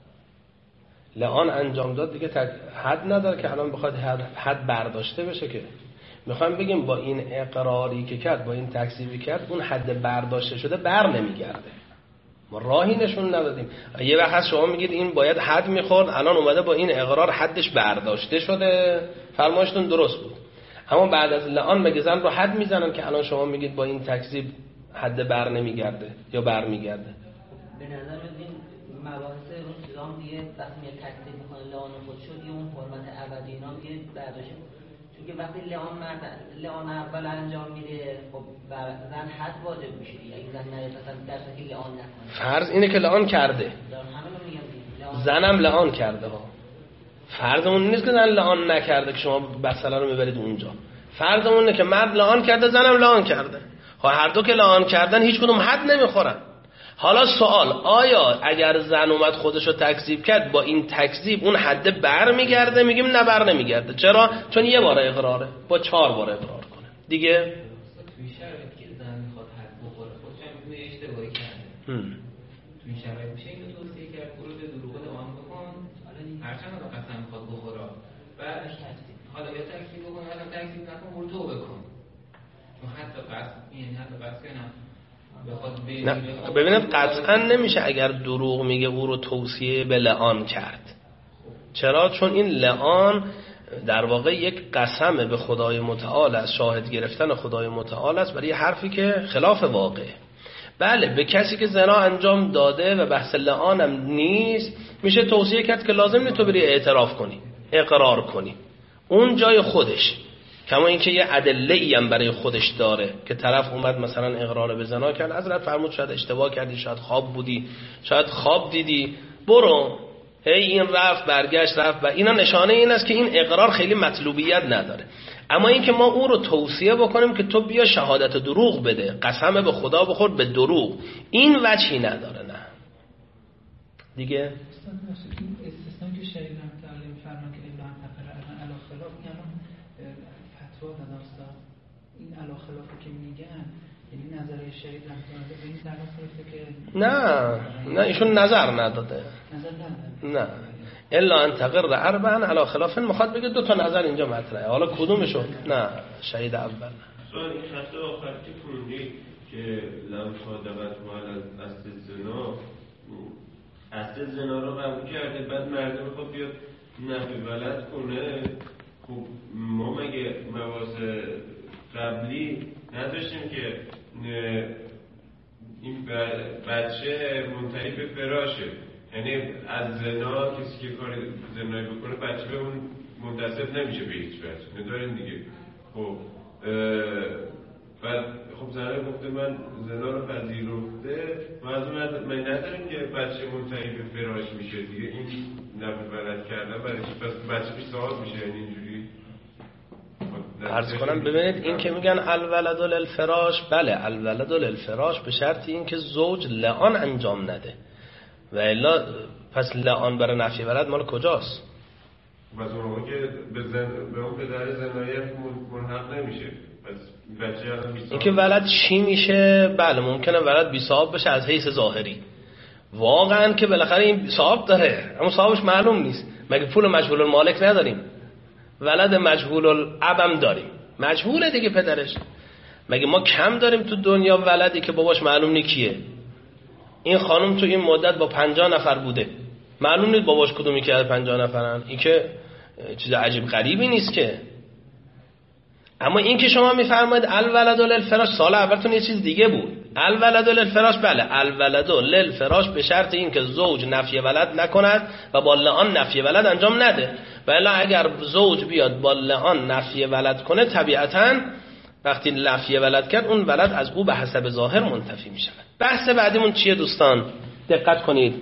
لعان انجام داد دیگه تک... حد نداره که الان بخواد حد, حد برداشته بشه. که میخوایم بگیم با این اقراری که کرد، با این تکذیبی کرد، اون حد برداشته شده بر نمیگرده، ما راهی نشون ندادیم. یه وقت شما میگید این باید حد میخورد، الان اومده با این اقرار حدش برداشته شده، فرمایشتون درست بود، اما بعد از لعان مگه زن رو حد میزنن که الان شما میگید با این تکذیب حد بر نمیگرده یا بر میگرده؟ به نظر میاد مباحث اسلام دیگه وقتی میاد تکذیب میکنه لعان خود شد یه اون حرمت ابدی اینا دیگه برداشت، چون که وقتی لعان مرد لعان اول انجام میده خب بر زن حد واجب میشه دیگه، اگه زن نره مثلا درس که لعان نکنه، فرض اینه که لعان کرده، همه میگم زنم لعان کرده ها، فرض اون نیست که زن لعان نکرده که شما بسله رو میبرید اونجا، فرض اونه که مرد لعان کرده زنم لعان کرده، خب هر دو که لعان کردن هیچ کدوم حد نمیخورن. حالا سوال، آیا اگر زن اومد خودش رو تکذیب کرد با این تکذیب اون حد بر میگرده؟ میگیم نه بر نمیگرده. چرا؟ چون یه بار اقراره، با چهار بار اقرار کنه دیگه. توی شرایطی که زن میخواد حد بخوره خودش هم میدونه اشتباهی کرده، توی شرایط میشه اینو توصیه کرد برو به دروغ لعان بکن، هرچند رو قسم میخواد بخوره بعدش تکذیب، حالا یا تکذیب بکن حالا تکذیب نکن برو توبه کن، چون حتی قسم یعنی حتی قسم کنم نه ببینید قطعا نمیشه اگر دروغ میگه او رو توصیه به لعان کرد. چرا؟ چون این لعان در واقع یک قسم به خدای متعال است، شاهد گرفتن خدای متعال است برای حرفی که خلاف واقعه. بله به کسی که زنا انجام داده و بحث لعانم نیست میشه توصیه کرد که لازم نیست تو بری اعتراف کنی، اقرار کنی، اون جای خودش، کما اینکه یه ادله هم برای خودش داره که طرف اومد مثلا اقرار به زنا کرد، حضرت فرمود شاید اشتباه کردی، شاید خواب بودی، شاید خواب دیدی، برو، هی این رفت برگشت رفت، و اینا نشانه این است که این اقرار خیلی مطلوبیت نداره. اما اینکه ما اون رو توصیه بکنیم که تو بیا شهادت دروغ بده، قسم به خدا بخور به دروغ، این وجهی نداره. نه دیگه استثنایی که شریعت تعلیم فرمان که الا ان تقرر علی خلاف، یعنی فتوا دادستا این علی خلافی که میگن، یعنی نظر شریعت تعلیم به این طرف که نه نه ایشون نظر نداده، نظر نداده نه الا ان تقرر اربعا علی خلاف، میخواد بگه دو تا نظر اینجا مطرحه، حالا کدومشون؟ نه شهید اول. سوال این خطه آخر که خوندی که لم صادقت مال اصل زنا، اصل زنا رو قبول کرده، بعد مرده میخواد بیاد نفی ولد کنه، خب ما مگه مواضع قبلی نداشتیم که این بچه منتهی به فراشه، یعنی از زنا کسی که کار زنایی بکنه بچه به اون منتسب نمیشه به هیچ بچه ندارین دیگه. خب بعد خب زنه گفته من زنا رو پذیرفته، معلومه من نداریم که بچه منتهی به فراش میشه دیگه. این نفی ولد کردن برای چی؟ پس بچه پیش ساعت میشه یعنی اینجوری عرض کنم. ببینید این که میگن الولد للفراش، بله الولد للفراش به شرط این که زوج لعان انجام نده، و الا پس لعان برای نفی ولد مال کجاست؟ پس اون موقع که به, زن... به اون پدر زنایت منحق نمیشه. پس بچه الان بی‌صاحب. این که ولد چی میشه؟ بله ممکنه ولد بی‌صاحب بشه از حیث ظاهری، واقعا که بالاخره این صاحب داره اما صاحبش معلوم نیست. مگه پول مجهول المالک نداریم؟ ولد مجهول الابم داریم، مجهوله دیگه پدرش. مگه ما کم داریم تو دنیا ولدی که باباش معلوم نی کیه؟ این خانم تو این مدت با پنجاه نفر بوده، معلوم نیست باباش کدومی که از پنجاه نفرن. این که چیز عجیب غریبی نیست که. اما این که شما میفرمایید الولد للفراش، سال اولتون یه چیز دیگه بود. الولد للفراش، بله الولد للفراش به شرط این که زوج نفی ولد نکند و با لعان نفی ولد انجام نده. و الا اگر زوج بیاد با لعان نفی ولد کنه، طبیعتاً وقتی نفی ولد کرد اون ولد از او به حسب ظاهر منتفی می شود. بحث بعدیمون چیه دوستان؟ دقت کنید.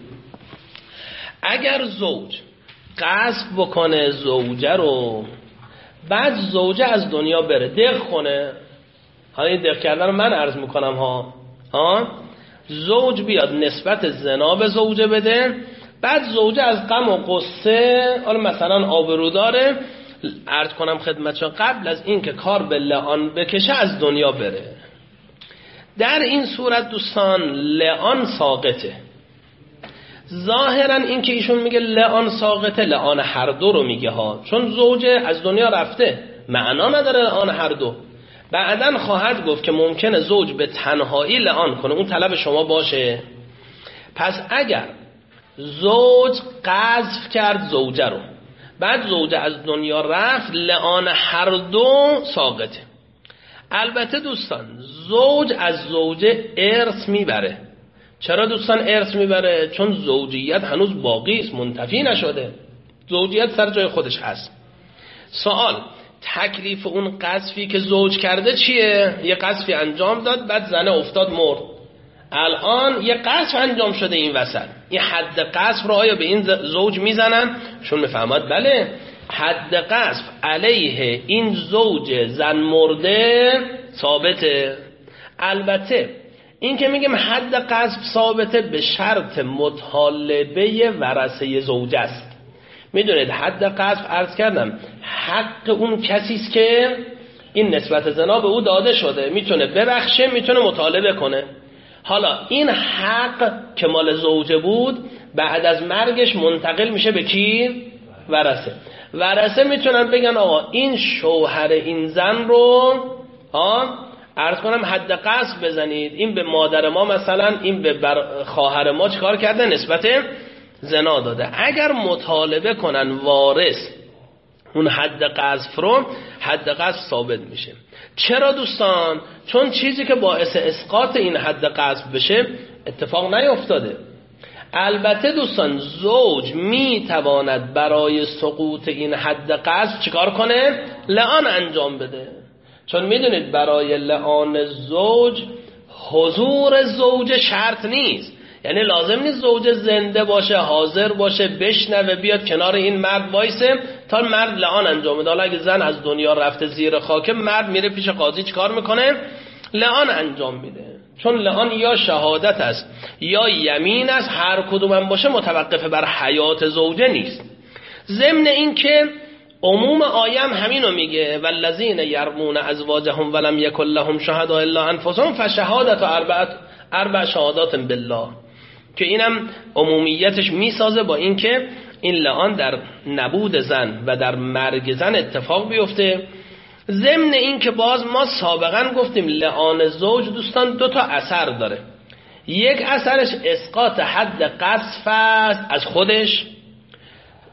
اگر زوج قصد بکنه زوجه رو، بعد زوجه از دنیا بره، دق کنه، حالا این دق کردن رو من عرض میکنم ها ها زوج بیاد نسبت زنا به زوجه بده، بعد زوجه از غم و غصه، حالا مثلا آبرو داره، عرض کنم خدمتشان قبل از این که کار به لعان بکشه از دنیا بره. در این صورت دوستان لعان ساقطه. ظاهرا این که ایشون میگه لعان ساقطه، لعان هر دو رو میگه ها، چون زوجه از دنیا رفته، معنا نداره لعان هر دو. بعدن خواهد گفت که ممکنه زوج به تنهایی لعان کنه، اون طلب شما باشه. پس اگر زوج قذف کرد زوجه رو، بعد زوجه از دنیا رفت، لعان هر دو ساقطه. البته دوستان زوج از زوجه ارث میبره. چرا دوستان ارث میبره؟ چون زوجیت هنوز باقی است، منتفی نشده، زوجیت سر جای خودش هست. سوال تکلیف اون قذفی که زوج کرده چیه؟ یه قذفی انجام داد، بعد زنه افتاد مرد، الان یه قذف انجام شده این وسط، این حد قذف رو آیا به این زوج میزنن؟ شون میفهمد بله حد قذف علیه این زوج زن مرده ثابته. البته این که میگم حد قذف ثابته به شرط مطالبه ورثه زوجه است. میدونید حد قذف عرض کردم حق اون کسی است که این نسبت زنا به او داده شده، میتونه ببخشه، میتونه مطالبه کنه. حالا این حق که مال زوجه بود بعد از مرگش منتقل میشه به کی؟ ورثه. ورثه میتونن بگن آقا این شوهر این زن رو ها عرض کنم حد قذف بزنید، این به مادر ما مثلا، این به خواهر ما چیکار کرده؟ نسبت زنا داده. اگر مطالبه کنن وارث اون حد قذف رو، حد قذف ثابت میشه. چرا دوستان؟ چون چیزی که باعث اسقاط این حد قذف بشه اتفاق نیفتاده. البته دوستان زوج میتواند برای سقوط این حد قذف چیکار کنه؟ لعان انجام بده. چون میدونید برای لعان زوج حضور زوج شرط نیست، یعنی لازم نیست زوج زنده باشه، حاضر باشه، بشنوه، بیاد کنار این مرد وایسه تا مرد لعان انجام بده. حالا اگه زن از دنیا رفته زیر خاک، مرد میره پیش قاضی چیکار میکنه؟ لعان انجام میده. چون لعان یا شهادت است یا یمین است، هر کدوم هم باشه متوقف بر حیات زوجه نیست. ضمن این که عموم آیم همینو میگه والذین یرمون ازواجهم ولم یکن لهم شهداء الا انفسهم فشهادت اربع اربع شهادات بالله، که اینم عمومیتش میسازه با اینکه این لعان در نبود زن و در مرگ زن اتفاق بیفته. ضمن این که باز ما سابقا گفتیم لعان زوج دوستان دو تا اثر داره. یک اثرش اسقاط حد قذف است از خودش،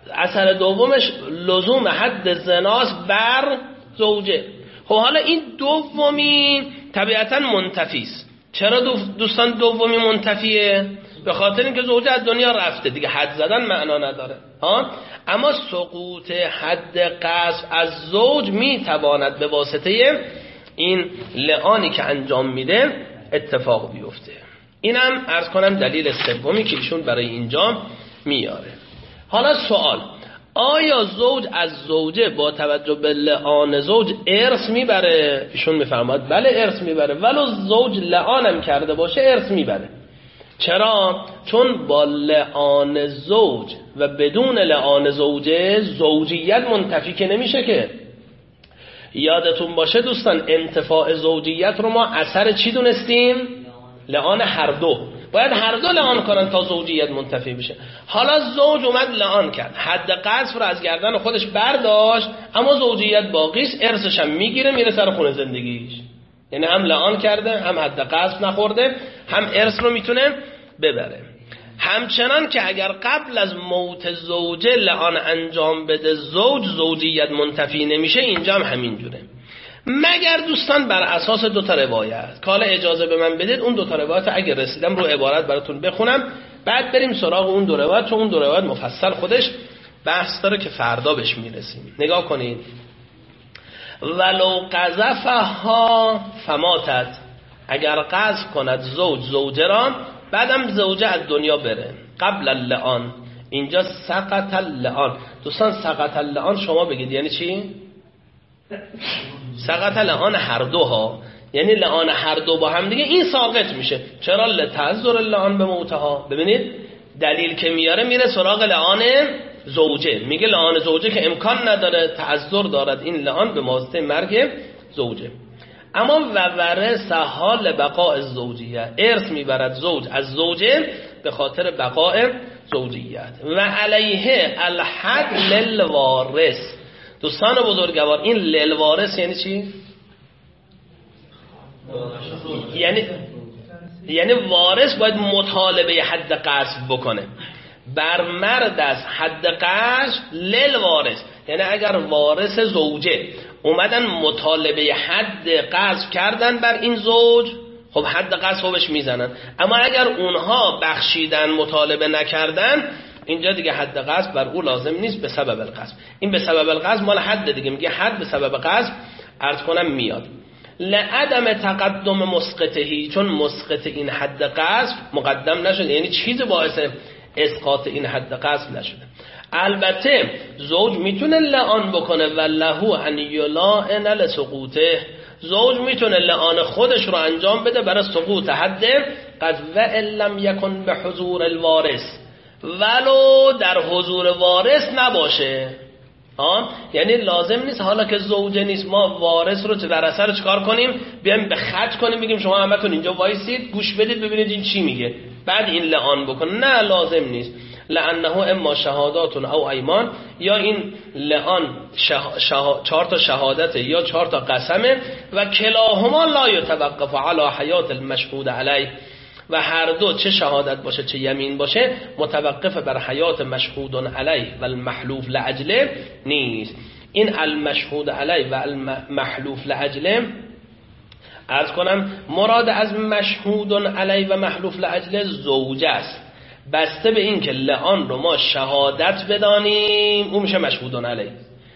اثر دومش لزوم حد زناست بر زوجه. خب حالا این دومی طبیعتا منتفیست. چرا دوستان دومی منتفیه؟ به خاطر اینکه زوجه از دنیا رفته دیگه، حد زدن معنا نداره ها. اما سقوط حد قذف از زوج میتواند به واسطه این لعانی که انجام میده اتفاق بیفته. اینم عرض کنم دلیل سومی که ایشون برای اینجا میاره. حالا سوال، آیا زوج از زوجه با توجه به لعان زوج ارث میبره؟ ایشون میفرماد بله ارث میبره، ولو زوج لعانم کرده باشه ارث میبره. چرا؟ چون با لعان زوج و بدون لعان زوجه زوجیت منتفی که نمیشه که. یادتون باشه دوستان انتفاع زوجیت رو ما اثر چی دونستیم؟ لعان هر دو. باید هر دو لعان کنن تا زوجیت منتفی بشه. حالا زوج اومد لعان کرد، حد قذف رو از گردن خودش برداشت، اما زوجیت باقیش، ارثش هم میگیره میره سر خونه زندگیش. یعنی هم لعان کرده، هم حد قذف نخورده، هم ارث رو میتونه ببره. همچنان که اگر قبل از موت زوجه لعان انجام بده زوج، زوجیت منتفی نمیشه. اینجا هم همین جوره، مگر دوستان بر اساس دو تا روایت. حالا اجازه به من بدید اون دو تا روایت اگر رسیدم رو عبارت براتون بخونم، بعد بریم سراغ اون دو روایت، چون اون دو روایت مفصل خودش بحث داره که فردا بهش میرسیم. نگاه کنید. ولو قذفها فماتت، اگر قذف کند زوج زوجه را بعدم زوجه از دنیا بره قبل اللعان، اینجا سقط اللعان. دوستان سقط اللعان شما بگید یعنی چی؟ سقط لعان هر دو ها، یعنی لعان هر دو با هم دیگه این ساقط میشه. چرا؟ لتعذر اللعان به موتها. ببینید دلیل که میاره میره سراغ لعان زوجه، میگه لعان زوجه که امکان نداره، تعذر دارد این لعان به واسطه مرگ زوجه. اما و ورث حال بقاء زوجیه، ارث میبرد زوج از زوجه به خاطر بقاء زوجیت. و علیه الحد للوارث. دوستان بزرگوار این للوارث یعنی چی؟ یعنی یعنی وارث باید مطالبه حد قذف بکنه. بر مرد از حد قذف للوارث، یعنی اگر وارث زوجه اومدن مطالبه حد قذف کردن بر این زوج، خب حد قذف رو بهش میزنن. اما اگر اونها بخشیدن مطالبه نکردن، اینجا دیگه حد قذف بر او لازم نیست به سبب القذف. این به سبب القذف مال حد دیگه، میگه حد به سبب قذف عرض کنم میاد. لعدم تقدم مسقطهی، چون مسقط این حد قذف مقدم نشده، یعنی چیز باعث اسقاط این حد قذف نشده. البته زوج میتونه لعان بکنه و لهو ان یلائن لسقوطه، زوج میتونه لعان خودش رو انجام بده برای سقوط حد قذف و ان لم یکن به حضور الوارث، ولو در حضور وارث نباشه. آن یعنی لازم نیست حالا که زوجه نیست ما وارث رو در اثر چکار کنیم، بیایم به خط کنیم بگیم شما همتون اینجا وایسید گوش بدید ببینید این چی میگه بعد این لعان بکن. نه لازم نیست. لعنه اما شهاداتون او ایمان، یا این لعان شه... شه... چهار تا شهادت یا چهار تا قسمه و کلاهما لا یتوقف علی حیات المشهود علیه، و هر دو چه شهادت باشه چه یمین باشه متوقف بر حیات مشهود علیه و المحلوف لاجله نیست. این المشهود علیه و المحلوف لاجله عرض کنم مراد از مشهود علیه و محلوف لاجله زوجه است، بسته به این که لعان رو ما شهادت بدانیم اون میشه مشهود علیه،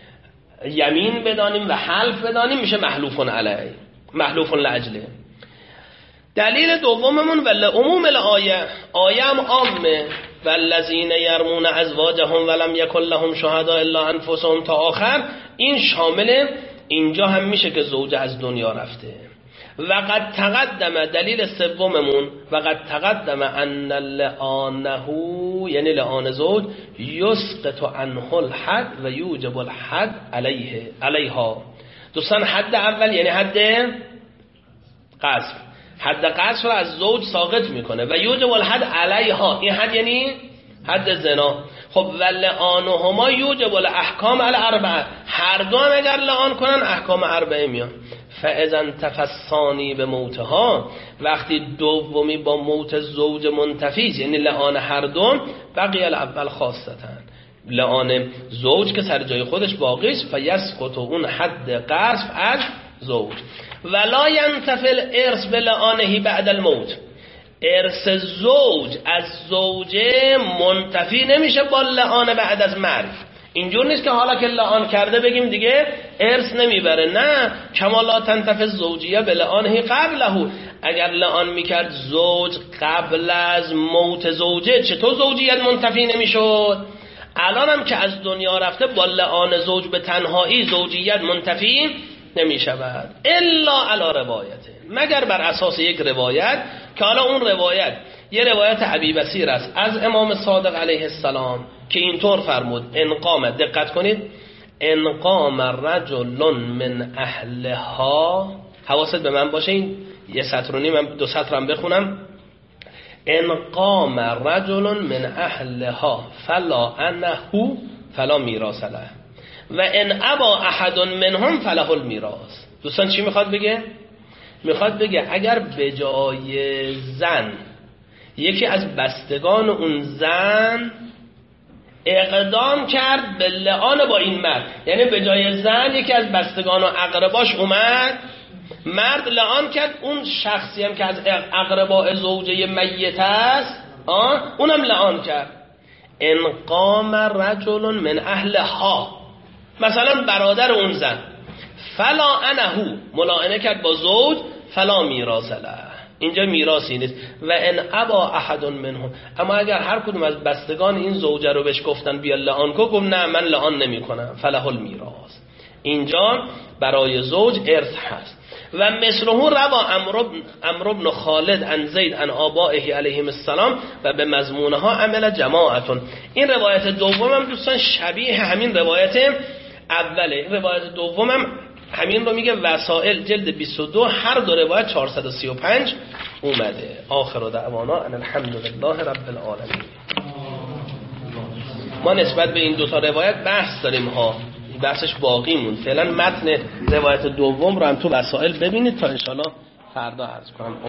یمین بدانیم و حلف بدانیم میشه محلوف علیه محلوف لاجله. دلیل دوممون ول عموم الآیه، آیه هم عامه، والذین یرمون ازواجهم ولم یکن لهم شهداء الا انفسهم تا آخر. این شامل اینجا هم میشه که زوج از دنیا رفته. و قد تقدم دلیل سوممون و قد تقدم ان لعانه یعنی لعان زوج یسقط عنه الحد و یوجب الحد علیه علیها. دوستان حد اول یعنی حد قذف، حد قذف رو از زوج ساقط میکنه و یوجب الحد علیها، این حد یعنی حد زنا. خب ولعانهما یوجب الاحکام الاربعه، هر دو هم اگر لعان کنن احکام اربعه میان. فاذا تفصانی به موتها، وقتی دومی با موت زوج منتفی یعنی لعان هر دو، بقیه الاول خاصتن لعان زوج که سر جای خودش باقی است، فیسقط اون حد قذف از زوج. ولا ینتفی الارث بلعانه بعد الموت. ارث زوج از زوجه منتفی نمیشه با لعان بعد از مرگ. اینجور نیست که حالا که لعان کرده بگیم دیگه ارث نمیبره، نه. کما لا تنتفی الزوجیه بلعانه قبله. اگر لعان میکرد زوج قبل از موت زوجه، چطور زوجیت منتفی نمیشد؟ الان هم که از دنیا رفته با لعان زوج به تنهایی زوجیت منتفی نمیشود الا علی روایته، مگر بر اساس یک روایت که حالا اون روایت یه روایت ابی بصیر است از امام صادق علیه السلام که اینطور فرمود: انقام، دقت کنید، انقام رجل من اهلها، حواست به من باشه، این یه سطر و نیم، من دو سطرم بخونم. انقام رجل من اهلها فلا انه فلا میراث له و ان ابا احد منهم فله المیراث. دوستان چی میخواد بگه؟ میخواد بگه اگر به جای زن یکی از بستگان اون زن اقدام کرد به لعان با این مرد، یعنی به جای زن یکی از بستگان و اقرباش اومد مرد لعان کرد، اون شخصی هم که از اقرباء زوجه میت است آه اونم لعان کرد. انقام رجل من اهلها، مثلا برادر اون زن، فلا انهو، ملاعنه کرد با زوج، فلا میراث له، اینجا میراثی نیست. و ان ابا احد منهم، اما اگر هر کدوم از بستگان این زوجه رو بهش گفتن بیا لعان کن، گفت نه من لعان نمی کنم، فله المیراث، اینجا برای زوج ارث هست. و مثله روا عمرو بن خالد عن زید عن آبائه علیهم السلام و به مضمونها عمل جماعتون. این روایت دوم هم دوستان شبیه همین روایت اوله. روایت دوم هم همین رو میگه، وسائل جلد بیست و دو، هر دو روایت چهارصد و سی و پنج اومده. آخر دعوانا ان الحمدلله رب العالمین. ما نسبت به این دو تا روایت بحث داریم ها، بحثش باقی مون. فعلا متن روایت دوم رو هم تو وسائل ببینید تا انشالله فردا عرض کنم.